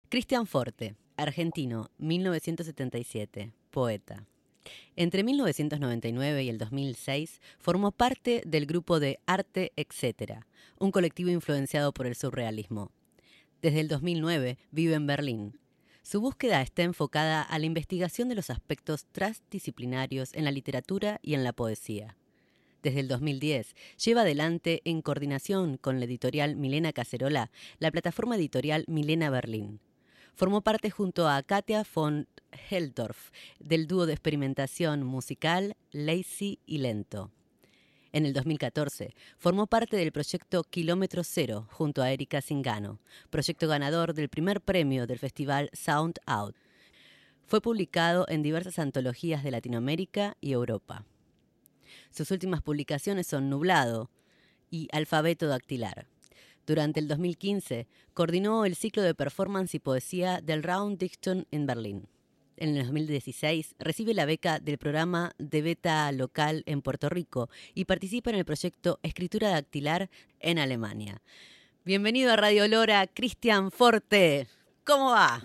Cristian Forte, argentino, 1977, poeta. Entre 1999 y el 2006 formó parte del grupo de Arte Etc., un colectivo influenciado por el surrealismo. Desde el 2009 vive en Berlín. Su búsqueda está enfocada a la investigación de los aspectos transdisciplinarios en la literatura y en la poesía. Desde el 2010 lleva adelante, en coordinación con la editorial Milena Cacerola, la plataforma editorial Milena Berlín. Formó parte junto a Katia von Helldorf del dúo de experimentación musical Lazy y Lento. En el 2014 formó parte del proyecto Kilómetro Cero junto a Erika Zingano, proyecto ganador del primer premio del festival Sound Out. Fue publicado en diversas antologías de Latinoamérica y Europa. Sus últimas publicaciones son Nublado y Alfabeto Dactilar. Durante el 2015 coordinó el ciclo de performance y poesía del Raum Dichtung en Berlín. En el 2016 recibe la beca del programa de beta local en Puerto Rico y participa en el proyecto Escritura Dactilar en Alemania. Bienvenido a Radio Lora, Cristian Forte. ¿Cómo va?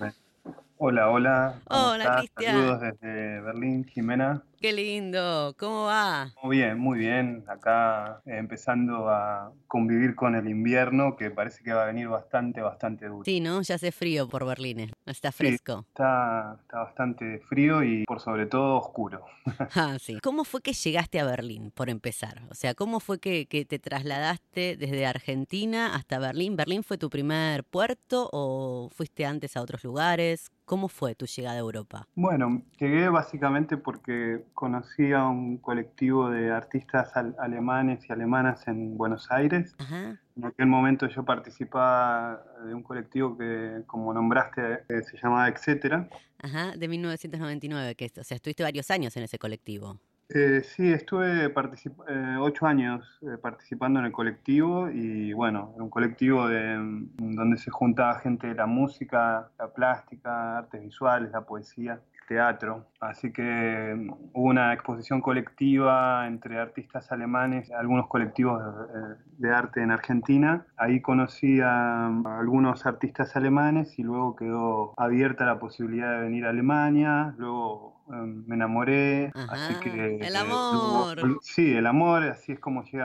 Hola, ¿cómo Hola, estás? Cristian. Saludos desde Berlín, Jimena. Qué lindo. ¿Cómo va? Muy bien. Acá empezando a convivir con el invierno que parece que va a venir bastante duro. Sí, ¿no? Ya hace frío por Berlín. Está Sí, fresco. está bastante frío y por sobre todo oscuro. Ah, sí. ¿Cómo fue que llegaste a Berlín, por empezar? O sea, ¿cómo fue que te trasladaste desde Argentina hasta Berlín? ¿Berlín fue tu primer puerto o fuiste antes a otros lugares? ¿Cómo fue tu llegada a Europa? Bueno, llegué básicamente porque conocí a un colectivo de artistas alemanes y alemanas en Buenos Aires. Ajá, En aquel momento yo participaba de un colectivo que, como nombraste, se llamaba Etcétera. ajá, de 1999, o sea, estuviste varios años en ese colectivo. Sí, estuve 8 años participando en el colectivo y bueno, era un colectivo donde se juntaba gente de la música, la plástica, artes visuales, la poesía, el teatro. Así que hubo una exposición colectiva entre artistas alemanes, algunos colectivos de arte en Argentina. Ahí conocí a algunos artistas alemanes y luego quedó abierta la posibilidad de venir a Alemania. Luego me enamoré, así Ajá, que el amor. sí, el amor, así es como llega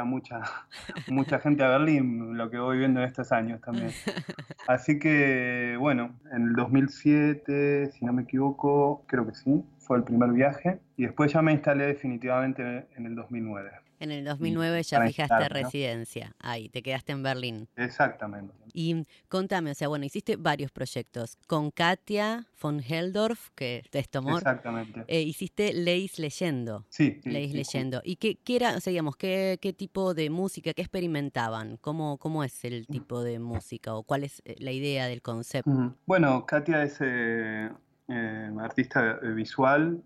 mucha gente a Berlín, lo que voy viendo en estos años también. Así que bueno, en el 2007, si no me equivoco, creo que sí, fue el primer viaje y después ya me instalé definitivamente en el 2009. En el Y 2009 ya para fijaste instalarme, ¿no? residencia. Ahí, te quedaste en Berlín. Exactamente. Y contame, o sea, bueno, hiciste varios proyectos. Con Katia von Helldorf, que es tu amor, Exactamente. hiciste Leis Leyendo. Sí, Leis sí, justo. Leyendo. ¿Y qué era, o sea, digamos, qué tipo de música, qué experimentaban? ¿Cómo es el tipo de música o cuál es la idea del concepto? Bueno, Katia es artista visual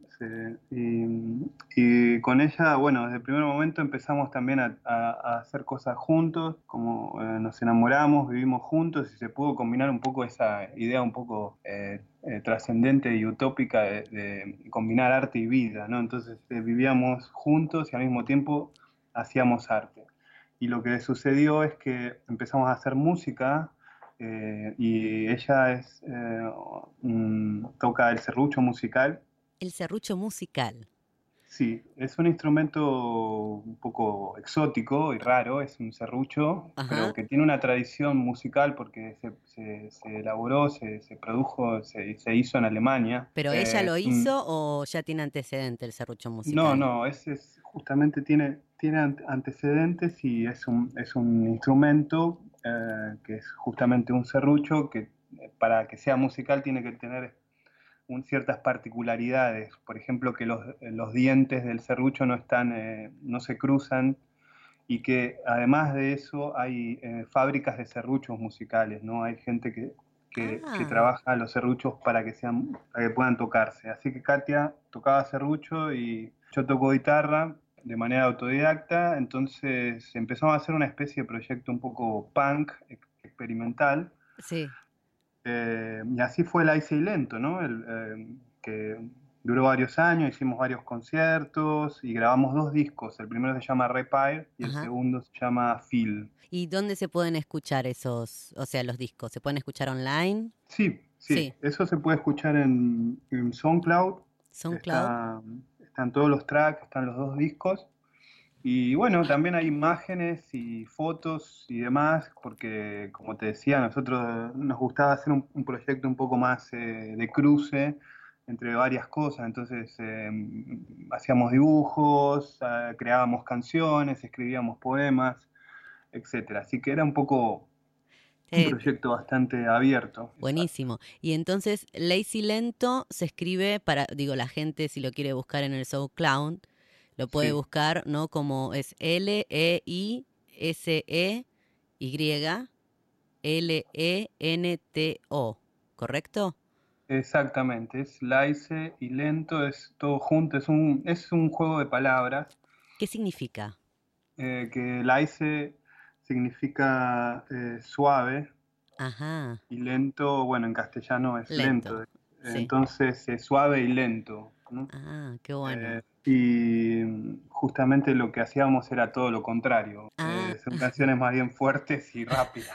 y con ella, bueno, desde el primer momento empezamos también a hacer cosas juntos, como nos enamoramos, vivimos juntos y se pudo combinar un poco esa idea un poco trascendente y utópica de combinar arte y vida, ¿no? Entonces vivíamos juntos y al mismo tiempo hacíamos arte. Y lo que sucedió es que empezamos a hacer música y ella toca el serrucho musical. El serrucho musical. Sí, es un instrumento un poco exótico y raro, es un serrucho, pero Ajá. que tiene una tradición musical porque se elaboró, se produjo, se hizo en Alemania. ¿Pero ella lo hizo o ya tiene antecedente el serrucho No, musical? no, justamente tiene antecedentes y es un instrumento que es justamente un serrucho que para que sea musical tiene que tener ciertas particularidades. Por ejemplo, que los dientes del serrucho no se cruzan y que además de eso hay fábricas de serruchos musicales, ¿no? Hay gente que Ah, trabaja los serruchos para que puedan tocarse. Así que Katia tocaba serrucho y yo toco guitarra de manera autodidacta, entonces empezamos a hacer una especie de proyecto un poco punk, experimental, sí. y así fue el Ice y Lento, ¿no? Que duró varios años, hicimos varios conciertos y grabamos 2 discos. El primero se llama Repire y el Ajá. segundo se llama Feel. ¿Y dónde se pueden escuchar esos, o sea, los discos? ¿Se pueden escuchar online? Sí, Sí, eso se puede escuchar en SoundCloud. SoundCloud. Están todos los tracks, están los 2 discos. Y bueno, también hay imágenes y fotos y demás, porque como te decía, a nosotros nos gustaba hacer un proyecto un poco más de cruce entre varias cosas. Entonces hacíamos dibujos, creábamos canciones, escribíamos poemas, etcétera. Así que era un poco un proyecto bastante abierto. Buenísimo. Y entonces Lazy Lento se escribe para, digo, la gente si lo quiere buscar en el SoundCloud, lo puede buscar, ¿no? Como es LeiseyLento, ¿correcto? Exactamente, es Lazy y Lento, es todo junto, es un juego de palabras. ¿Qué significa? Que Lazy significa suave. Ajá. Y lento, bueno, en castellano es lento. Sí. Entonces es suave y lento, ¿no? Ah, qué bueno. Y justamente lo que hacíamos era todo lo contrario. Son canciones más bien fuertes y rápidas.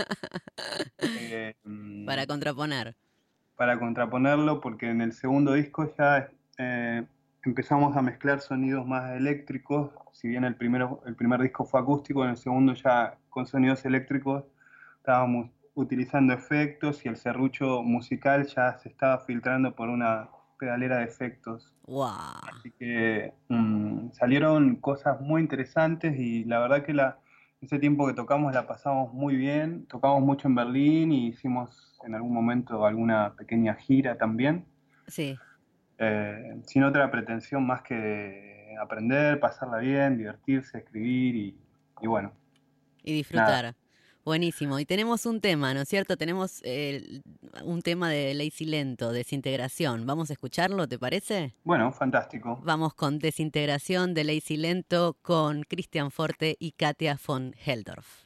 Para contraponer. Para contraponerlo, porque en el segundo disco ya empezamos a mezclar sonidos más eléctricos. Si bien el primer disco fue acústico, en el segundo ya con sonidos eléctricos estábamos utilizando efectos y el serrucho musical ya se estaba filtrando por una pedalera de efectos. ¡Wow! Así que salieron cosas muy interesantes y la verdad que ese tiempo que tocamos la pasamos muy bien. Tocamos mucho en Berlín y hicimos en algún momento alguna pequeña gira también. Sí. Sin otra pretensión más que aprender, pasarla bien, divertirse, escribir y bueno. Y disfrutar. Nada. Buenísimo. Y tenemos un tema, ¿no es cierto? Tenemos un tema de Lazy Lento, Desintegración. ¿Vamos a escucharlo, te parece? Bueno, fantástico. Vamos con Desintegración de Lazy Lento con Christian Forte y Katia von Heldorf.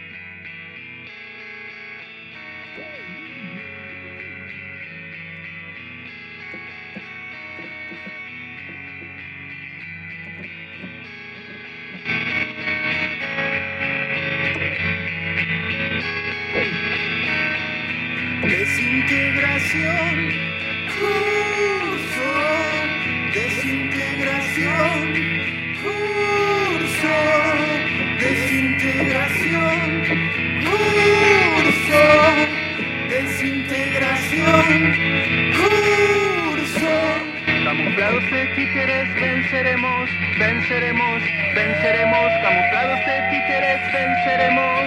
Desintegración, curso, desintegración, curso, desintegración, curso, desintegración, curso. Camuflados de títeres venceremos, venceremos, venceremos, camuflados de títeres venceremos.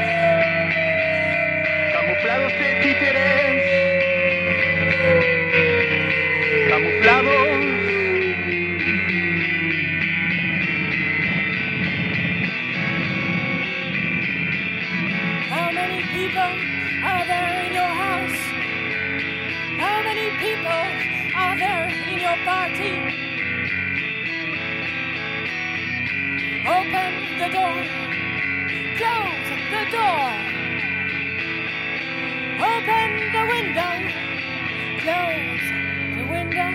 Camuflados de títeres, camuflados. How many people are there in your house? How many people are there in your party? Open the door, close the door. Open the window, close the window.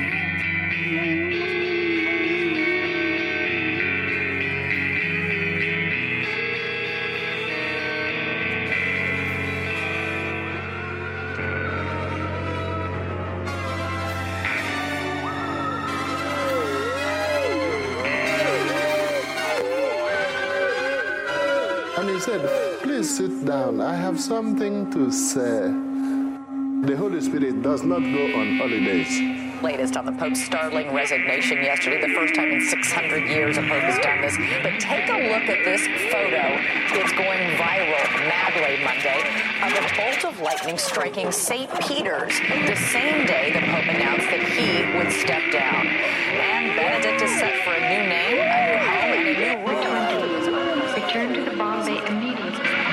And he said, "Please sit down. I have something to say." The Holy Spirit does not go on holidays. Latest on the Pope's startling resignation yesterday, the first time in 600 years a Pope has done this. But take a look at this photo. It's going viral madly Monday of a bolt of lightning striking St. Peter's the same day the Pope announced that he would step down. And Benedict is set for a new name, a new home, and a new rule. Return to the Bombay immediately.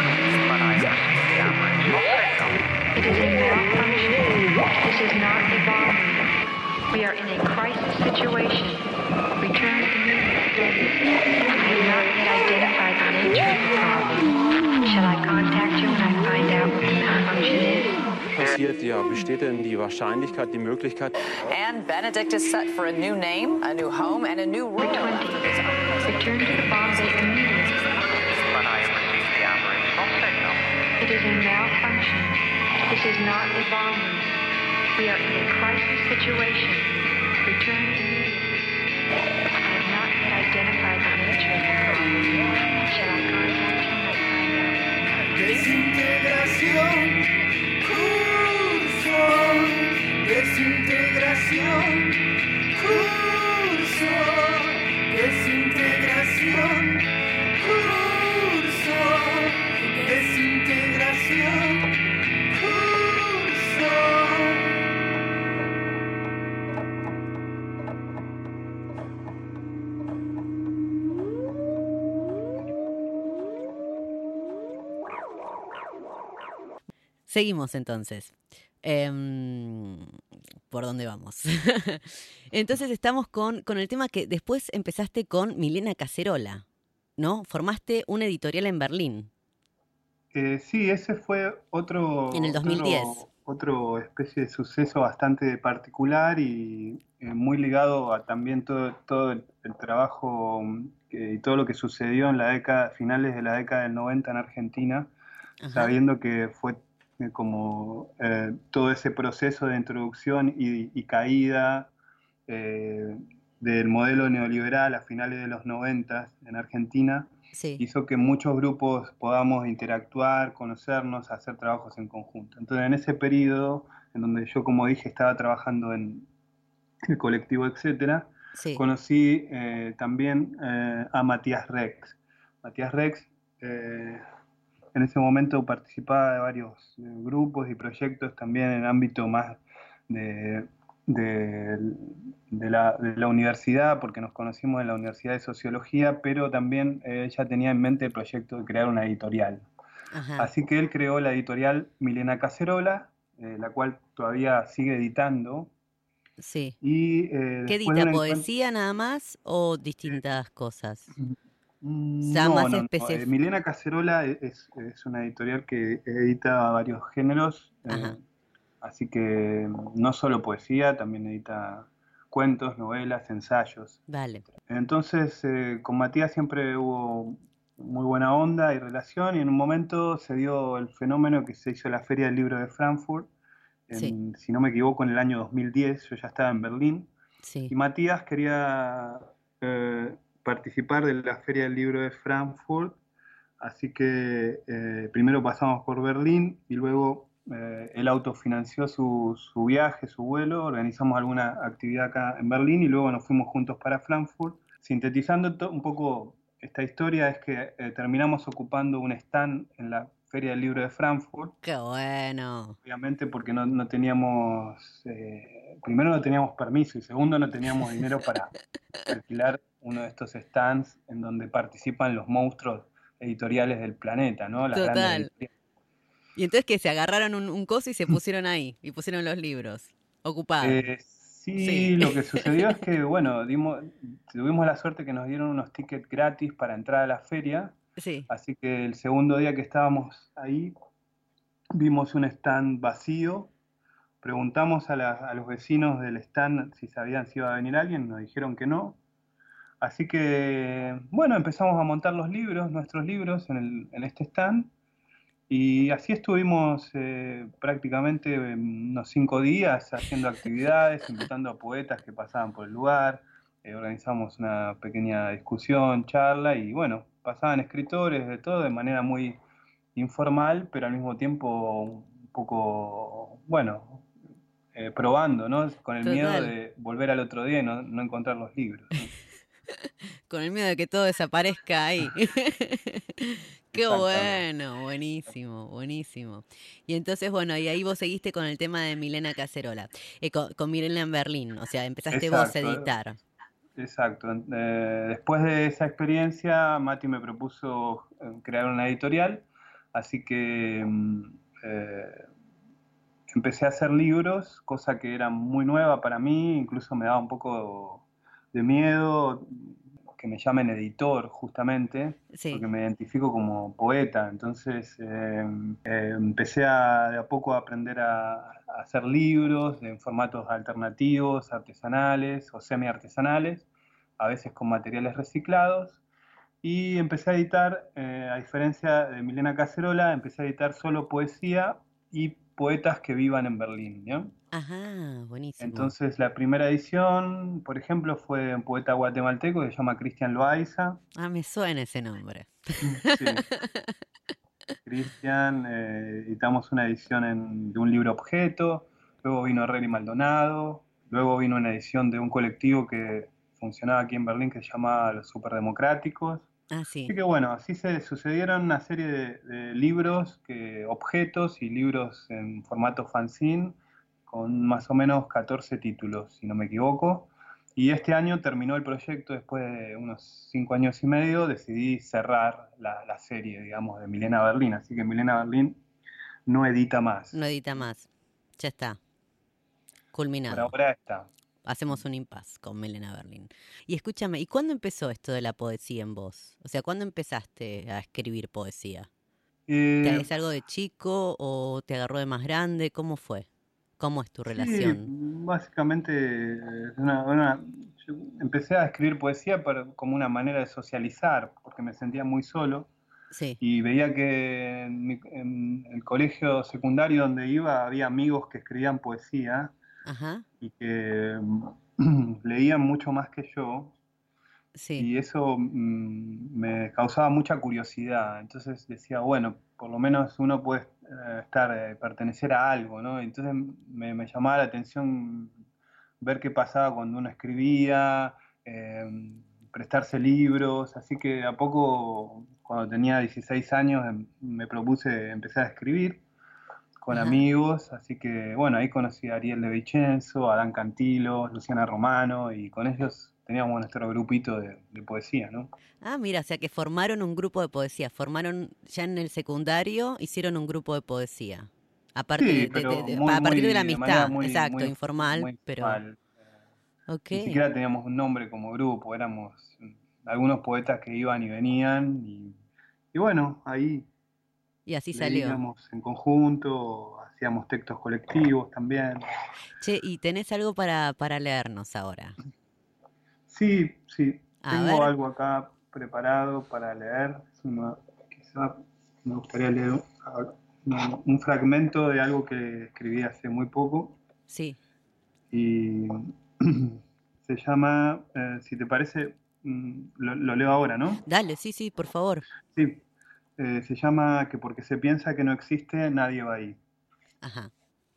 It is a malfunction. This is not a bomb. We are in a crisis situation. Return immediately. I have not yet identified the nature of the problem. Shall I contact you when I find out what the malfunction is? Passiert, ja, besteht denn die Wahrscheinlichkeit, die Möglichkeit? And Benedict is set for a new name, a new home, and a new rule. Return to the Bombay immediately. But I have received the operational signal. It is a malfunction. This is not a bomb. We are in a crisis situation. Return immediately. I have not yet identified the nature of the problem. Shall I contact him and find out? Desintegración, curso, desintegración, curso, desintegración, curso, desintegración, curso. Seguimos entonces. ¿Por dónde vamos? Entonces estamos con el tema que después empezaste con Milena Cacerola, ¿no? Formaste una editorial en Berlín. Sí, ese fue En el 2010. Otro especie de suceso bastante particular y muy ligado a también todo el trabajo y todo lo que sucedió en finales de la década del 90 en Argentina, Ajá. sabiendo que fue como todo ese proceso de introducción y caída del modelo neoliberal a finales de los 90 en Argentina. Sí. Hizo que muchos grupos podamos interactuar, conocernos, hacer trabajos en conjunto. Entonces, en ese periodo, en donde yo, como dije, estaba trabajando en el colectivo, etcétera, Sí. conocí también a Matías Rex. Matías Rex, en ese momento participaba de varios grupos y proyectos también en ámbito más de la universidad, porque nos conocimos en la Universidad de Sociología, pero también ella tenía en mente el proyecto de crear una editorial. Ajá. Así que él creó la editorial Milena Cacerola, la cual todavía sigue editando. Sí. Y, ¿Qué después de edita? un ¿Poesía nada más o distintas cosas? No, más no, no. Milena Cacerola es una editorial que edita varios géneros, Ajá. así que no solo poesía, también edita cuentos, novelas, ensayos. Vale. Entonces, con Matías siempre hubo muy buena onda y relación, y en un momento se dio el fenómeno que se hizo la Feria del Libro de Frankfurt, Sí. si no me equivoco, en el año 2010, yo ya estaba en Berlín, Sí. y Matías quería participar de la Feria del Libro de Frankfurt, así que primero pasamos por Berlín y luego él autofinanció su viaje, su vuelo, organizamos alguna actividad acá en Berlín y luego nos fuimos juntos para Frankfurt. Sintetizando un poco esta historia, es que terminamos ocupando un stand en la Feria del Libro de Frankfurt. ¡Qué bueno! Obviamente porque no teníamos, primero no teníamos permiso y segundo no teníamos dinero para alquilar uno de estos stands en donde participan los monstruos editoriales del planeta, ¿no? Las grandes Total. editoriales. Y entonces que se agarraron un coso y se pusieron ahí, y pusieron los libros, ocupados. Sí, lo que sucedió es que, bueno, tuvimos la suerte que nos dieron unos tickets gratis para entrar a la feria, Sí. así que el segundo día que estábamos ahí, vimos un stand vacío, preguntamos a los vecinos del stand si sabían si iba a venir alguien, nos dijeron que no. Así que, bueno, empezamos a montar nuestros libros en este stand, y así estuvimos prácticamente unos 5 días haciendo actividades, invitando a poetas que pasaban por el lugar, organizamos una pequeña discusión, charla, y bueno, pasaban escritores de todo de manera muy informal, pero al mismo tiempo un poco, bueno, probando, ¿no? Con el miedo Total. de volver al otro día y no encontrar los libros, ¿no? Con el miedo de que todo desaparezca ahí. Qué Exactamente. bueno, buenísimo, buenísimo. Y entonces, bueno, y ahí vos seguiste con el tema de Milena Cacerola, con Milena en Berlín, o sea, empezaste vos a editar. Exacto. Después de esa experiencia, Mati me propuso crear una editorial, así que empecé a hacer libros, cosa que era muy nueva para mí, incluso me daba un poco de miedo que me llamen editor, justamente, Sí. porque me identifico como poeta. Entonces empecé de a poco a aprender a hacer libros en formatos alternativos, artesanales o semi-artesanales, a veces con materiales reciclados, y empecé a editar, a diferencia de Milena Cacerola, empecé a editar solo poesía y poetas que vivan en Berlín, ¿no? Ajá, buenísimo. Entonces la primera edición, por ejemplo, fue un poeta guatemalteco que se llama Cristian Loaiza. Ah, me suena ese nombre. Sí, Cristian, editamos una edición de un libro objeto, luego vino Reli Maldonado, luego vino una edición de un colectivo que funcionaba aquí en Berlín que se llamaba Los Superdemocráticos. Ah, sí. Así que bueno, así se sucedieron una serie de libros, objetos y libros en formato fanzine, con más o menos 14 títulos, si no me equivoco. Y este año terminó el proyecto, después de unos 5 años y medio, decidí cerrar la serie, digamos, de Milena Berlín. Así que Milena Berlín no edita más. No edita más. Ya está. Por Culminado. ahora está. Hacemos un impasse con Milena Berlín. Y escúchame, ¿y cuándo empezó esto de la poesía en vos? O sea, ¿cuándo empezaste a escribir poesía? ¿Es algo de chico o te agarró de más grande? ¿Cómo fue? ¿Cómo es tu relación? Sí, básicamente yo empecé a escribir poesía como una manera de socializar, porque me sentía muy solo Sí. y veía que en el colegio secundario donde iba había amigos que escribían poesía. Ajá. Y que leían mucho más que yo, Sí. y eso me causaba mucha curiosidad. Entonces decía, bueno, por lo menos uno puede pertenecer a algo, ¿no? Entonces me llamaba la atención ver qué pasaba cuando uno escribía, prestarse libros, así que a poco, cuando tenía 16 años, me propuse empezar a escribir con amigos, así que bueno, ahí conocí a Ariel de Vicenzo, a Dan Cantilo, Luciana Romano, y con ellos teníamos nuestro grupito de poesía, ¿no? Ah, mira, o sea que formaron un grupo de poesía, formaron ya en el secundario, hicieron un grupo de poesía. Aparte Sí, pero a partir de la amistad, muy, exacto, muy, informal, muy pero... informal. Okay. Ni siquiera teníamos un nombre como grupo, éramos algunos poetas que iban y venían, y bueno, ahí y así salió. Leíamos en conjunto, hacíamos textos colectivos también. Che, ¿y tenés algo para leernos ahora? Sí, tengo ver. algo acá preparado para leer. Quizá me gustaría leer un fragmento de algo que escribí hace muy poco. Sí. Y se llama, si te parece, lo leo ahora, ¿no? Dale, sí, por favor. Sí. Se llama Que porque se piensa que no existe, nadie va ahí. Ajá.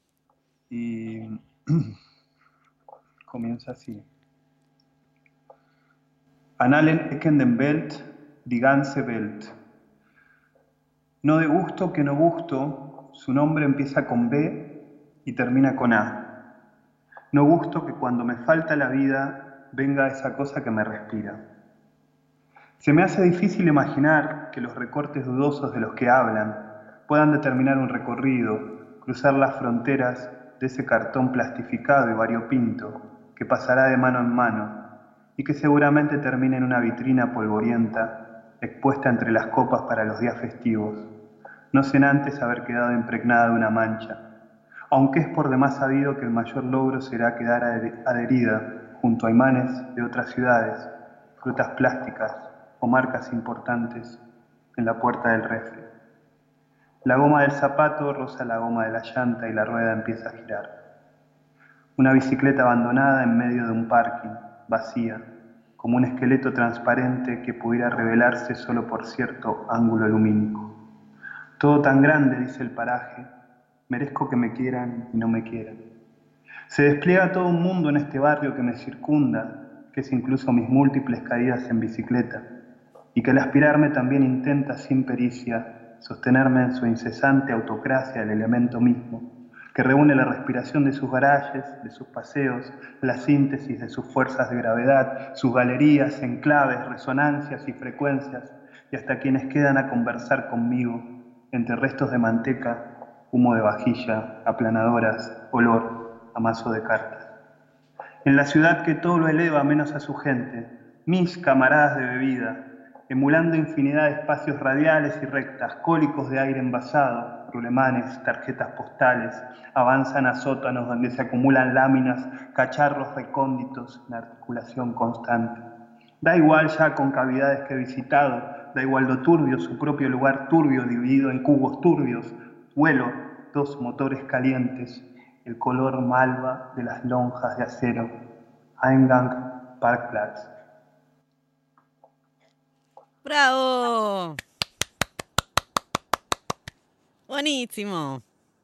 Y comienza así. An allen Ecken den Welt, die ganze Welt. No de gusto que no gusto, su nombre empieza con B y termina con A. No gusto que cuando me falta la vida venga esa cosa que me respira. Se me hace difícil imaginar que los recortes dudosos de los que hablan puedan determinar un recorrido, cruzar las fronteras de ese cartón plastificado y variopinto que pasará de mano en mano y que seguramente termine en una vitrina polvorienta expuesta entre las copas para los días festivos, no sin antes haber quedado impregnada de una mancha, aunque es por demás sabido que el mayor logro será quedar adherida junto a imanes de otras ciudades, frutas plásticas o marcas importantes en la puerta del refri. La goma del zapato roza la goma de la llanta y la rueda empieza a girar. Una bicicleta abandonada en medio de un parking, vacía, como un esqueleto transparente que pudiera revelarse solo por cierto ángulo lumínico. Todo tan grande, dice el paraje, merezco que me quieran y no me quieran. Se despliega todo un mundo en este barrio que me circunda, que es incluso mis múltiples caídas en bicicleta, y que al aspirarme también intenta sin pericia sostenerme en su incesante autocracia el elemento mismo, que reúne la respiración de sus garajes, de sus paseos, la síntesis de sus fuerzas de gravedad, sus galerías, enclaves, resonancias y frecuencias, y hasta quienes quedan a conversar conmigo, entre restos de manteca, humo de vajilla, aplanadoras, olor a mazo de cartas. En la ciudad que todo lo eleva menos a su gente, mis camaradas de bebida, emulando infinidad de espacios radiales y rectas, cólicos de aire envasado, rulemanes, tarjetas postales, avanzan a sótanos donde se acumulan láminas, cacharros recónditos en articulación constante. Da igual ya con cavidades que he visitado, da igual lo turbio, su propio lugar turbio dividido en cubos turbios, vuelo dos motores calientes, el color malva de las lonjas de acero. Eingang Parkplatz. ¡Bravo! Buenísimo.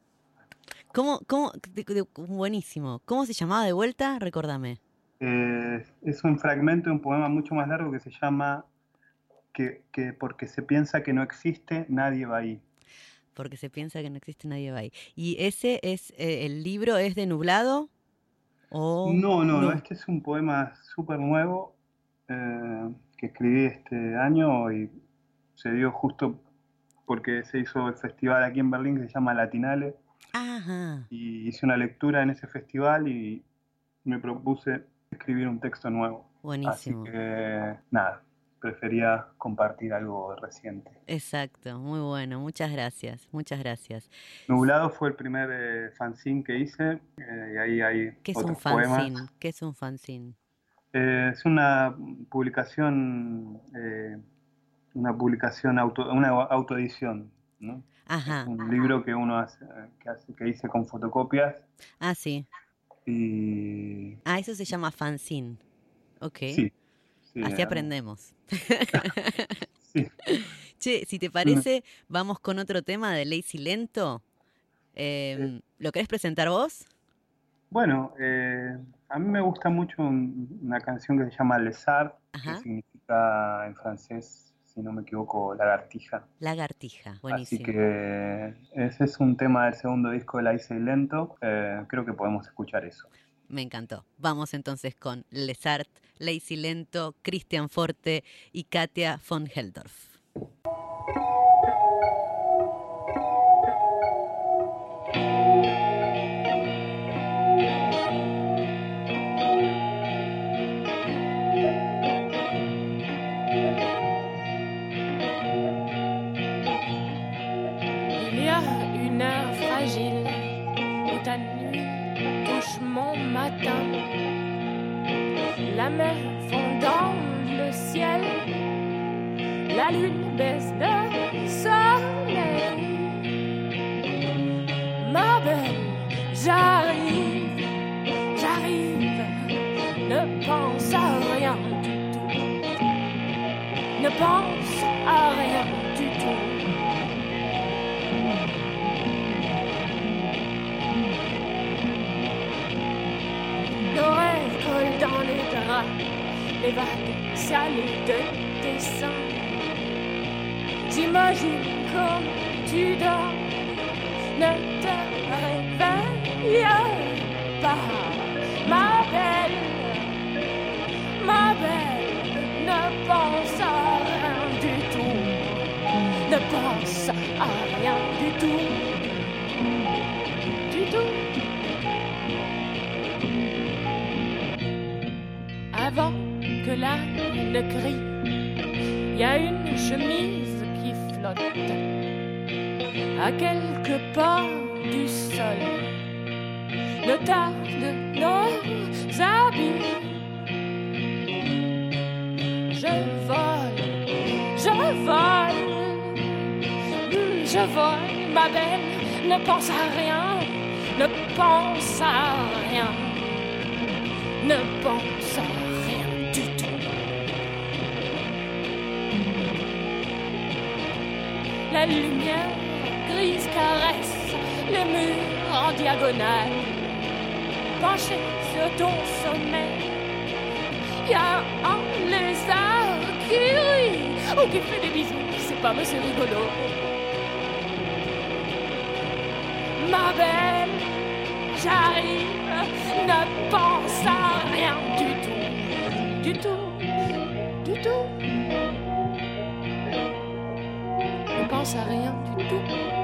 Buenísimo. ¿Cómo se llamaba de vuelta? Recórdame. Es un fragmento de un poema mucho más largo que se llama que porque se piensa que no existe, nadie va ahí. Porque se piensa que no existe, nadie va ahí. ¿Y ese es el libro es de Nublado? ¿O No, este es un poema súper nuevo que escribí este año y se dio justo porque se hizo el festival aquí en Berlín que se llama Latinale. Ajá. Y hice una lectura en ese festival y me propuse escribir un texto nuevo. Buenísimo. Así que nada, prefería compartir algo reciente. Exacto, muy bueno, muchas gracias. Nublado fue el primer fanzine que hice y ahí hay ¿Qué es otros un fanzine? poemas. ¿Qué es un fanzine? Es una publicación, una autoedición, ¿no? Ajá. Es un libro que uno que hice con fotocopias. Ah, sí. Y... eso se llama fanzine. Ok. Sí, así aprendemos. Sí. Che, si te parece, vamos con otro tema de Lazy Lento. ¿Lo querés presentar vos? Bueno, a mí me gusta mucho una canción que se llama Les Arts, que significa en francés, si no me equivoco, lagartija. Lagartija, buenísimo. Así que ese es un tema del segundo disco de Lazy Lento. Creo que podemos escuchar eso. Me encantó. Vamos entonces con Les Arts, Lazy Lento, Christian Forte y Katia von Helldorf. Il y a une heure fragile où ta nuit touche mon matin. La mer fond dans le ciel, la lune baisse le soleil. Ma belle, j'arrive, ne pense à rien du tout, ne pense à rien du tout. Nos rêves collent dans les draps, les vagues salées de tes seins. J'imagine comme tu dors, ne te réveille pas. Ma belle, ne pense à rien du tout, ne pense à rien du tout, du tout. Avant que la ne crie, y a une chemise qui flotte à quelques pas du sol. Ne tarde nos habits. Je vole, ma belle, ne pense à rien, ne pense à rien, ne pense à rien du tout. La lumière grise caresse les murs en diagonale. Penché sur ton sommet, y a un lézard qui rit ou qui fait des bisous, c'est pas monsieur rigolo. Ma belle, j'arrive, ne pense à rien du tout, du tout, du tout. Ne pense à rien du tout.